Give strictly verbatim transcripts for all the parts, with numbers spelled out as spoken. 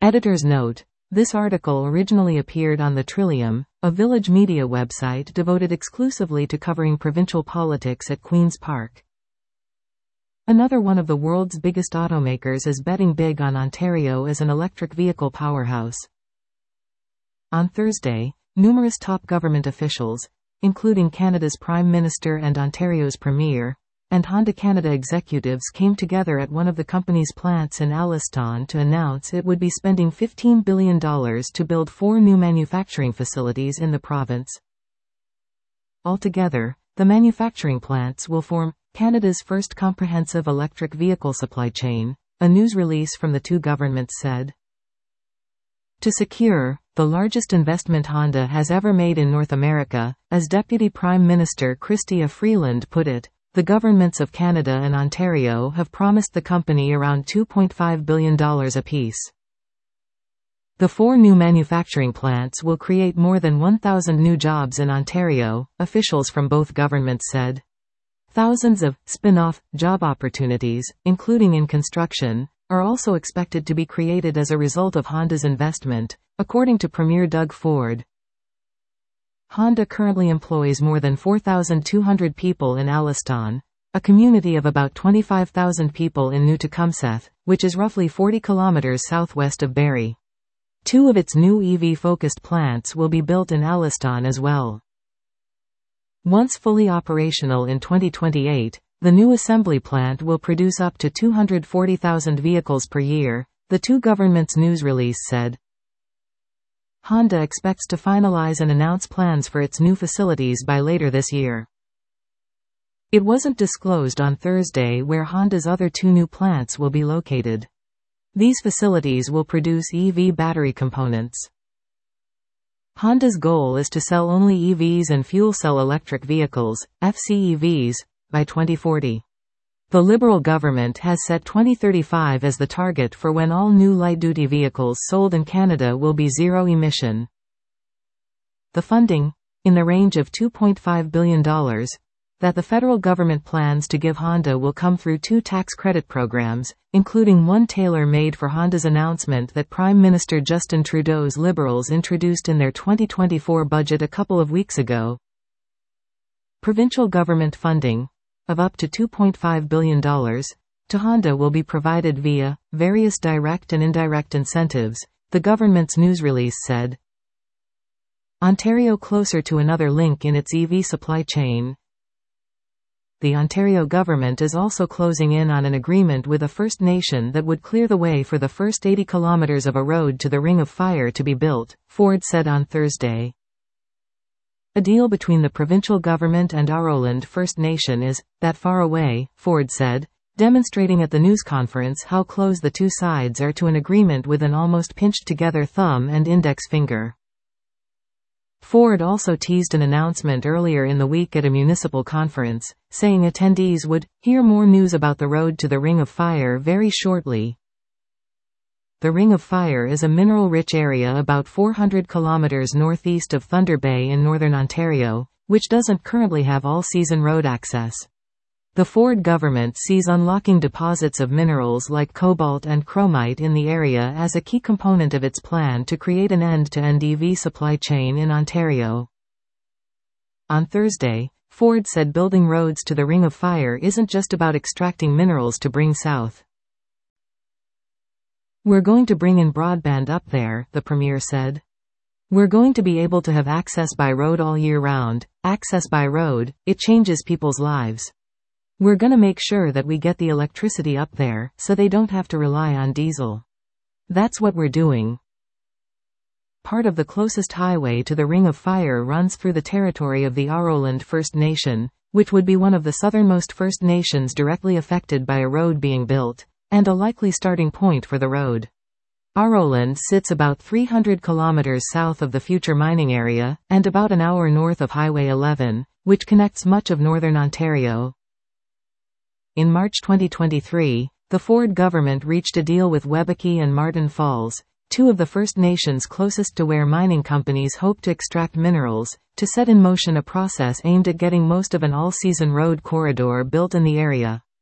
Editor's note: this article originally appeared on the Trillium, a Village Media website devoted exclusively to covering provincial politics at Queen's Park. Another one of the world's biggest automakers is betting big on Ontario as an electric vehicle powerhouse. On Thursday, numerous top government officials, including Canada's Prime Minister and Ontario's Premier, and Honda Canada executives came together at one of the company's plants in Alliston to announce it would be spending fifteen billion dollars to build four new manufacturing facilities in the province. Altogether, the manufacturing plants will form Canada's first comprehensive electric vehicle supply chain, a news release from the two governments said. To secure the largest investment Honda has ever made in North America, as Deputy Prime Minister Chrystia Freeland put it, the governments of Canada and Ontario have promised the company around two point five billion dollars apiece. The four new manufacturing plants will create more than one thousand new jobs in Ontario, officials from both governments said. Thousands of spin-off job opportunities, including in construction, are also expected to be created as a result of Honda's investment, according to Premier Doug Ford. Honda currently employs more than four thousand two hundred people in Alliston, a community of about twenty-five thousand people in New Tecumseth, which is roughly forty kilometers southwest of Barrie. Two of its new E V-focused plants will be built in Alliston as well. Once fully operational in twenty twenty-eight, the new assembly plant will produce up to two hundred forty thousand vehicles per year, the two governments' news release said. Honda expects to finalize and announce plans for its new facilities by later this year. It wasn't disclosed on Thursday where Honda's other two new plants will be located. These facilities will produce E V battery components. Honda's goal is to sell only E Vs and fuel cell electric vehicles, F C E Vs, by twenty forty. The Liberal government has set twenty thirty-five as the target for when all new light-duty vehicles sold in Canada will be zero-emission. The funding, in the range of two point five billion dollars, that the federal government plans to give Honda will come through two tax credit programs, including one tailor-made for Honda's announcement that Prime Minister Justin Trudeau's Liberals introduced in their twenty twenty-four budget a couple of weeks ago. Provincial government funding of up to two point five billion dollars to Honda will be provided via various direct and indirect incentives, the government's news release said. Ontario closer to another link in its E V supply chain. The Ontario government is also closing in on an agreement with a First Nation that would clear the way for the first eighty kilometers of a road to the Ring of Fire to be built, Ford said on Thursday. A deal between the provincial government and Aroland First Nation is that far away, Ford said, demonstrating at the news conference how close the two sides are to an agreement with an almost pinched-together thumb and index finger. Ford also teased an announcement earlier in the week at a municipal conference, saying attendees would hear more news about the road to the Ring of Fire very shortly. The Ring of Fire is a mineral-rich area about four hundred kilometers northeast of Thunder Bay in northern Ontario, which doesn't currently have all-season road access. The Ford government sees unlocking deposits of minerals like cobalt and chromite in the area as a key component of its plan to create an end-to-end E V supply chain in Ontario. On Thursday, Ford said building roads to the Ring of Fire isn't just about extracting minerals to bring south. We're going to bring in broadband up there, the Premier said. We're going to be able to have access by road all year round. Access by road, it changes people's lives. We're gonna make sure that we get the electricity up there, so they don't have to rely on diesel. That's what we're doing. Part of the closest highway to the Ring of Fire runs through the territory of the Aroland First Nation, which would be one of the southernmost First Nations directly affected by a road being built, and a likely starting point for the road. Aroland sits about three hundred kilometers south of the future mining area, and about an hour north of Highway eleven, which connects much of northern Ontario. In March twenty twenty-three, the Ford government reached a deal with Webequie and Martin Falls, two of the First Nations closest to where mining companies hope to extract minerals, to set in motion a process aimed at getting most of an all-season road corridor built in the area.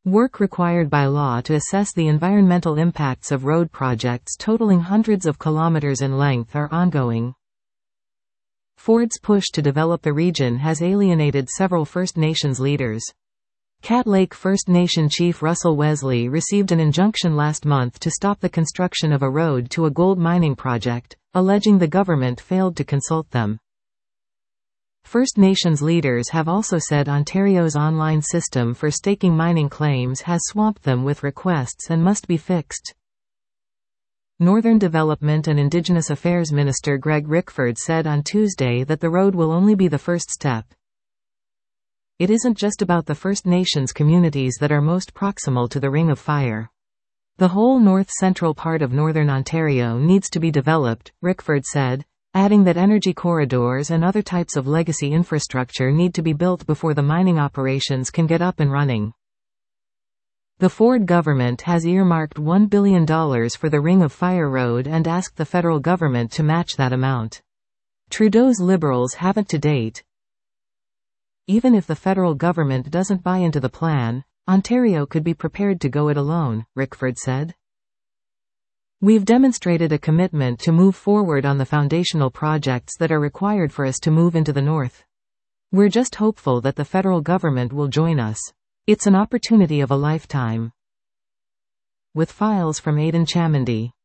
Work required by law to assess the environmental impacts of road projects totaling hundreds of kilometers in length are ongoing. Ford's push to develop the region has alienated several First Nations leaders. Cat Lake First Nation Chief Russell Wesley received an injunction last month to stop the construction of a road to a gold mining project, alleging the government failed to consult them. First Nations leaders have also said Ontario's online system for staking mining claims has swamped them with requests and must be fixed. Northern Development and Indigenous Affairs Minister Greg Rickford said on Tuesday that the road will only be the first step. It isn't just about the First Nations communities that are most proximal to the Ring of Fire. The whole north-central part of northern Ontario needs to be developed, Rickford said, adding that energy corridors and other types of legacy infrastructure need to be built before the mining operations can get up and running. The Ford government has earmarked one billion dollars for the Ring of Fire Road and asked the federal government to match that amount. Trudeau's Liberals haven't to date. Even if the federal government doesn't buy into the plan, Ontario could be prepared to go it alone, Rickford said. We've demonstrated a commitment to move forward on the foundational projects that are required for us to move into the north. We're just hopeful that the federal government will join us. It's an opportunity of a lifetime. With files from Aidan Chamandy.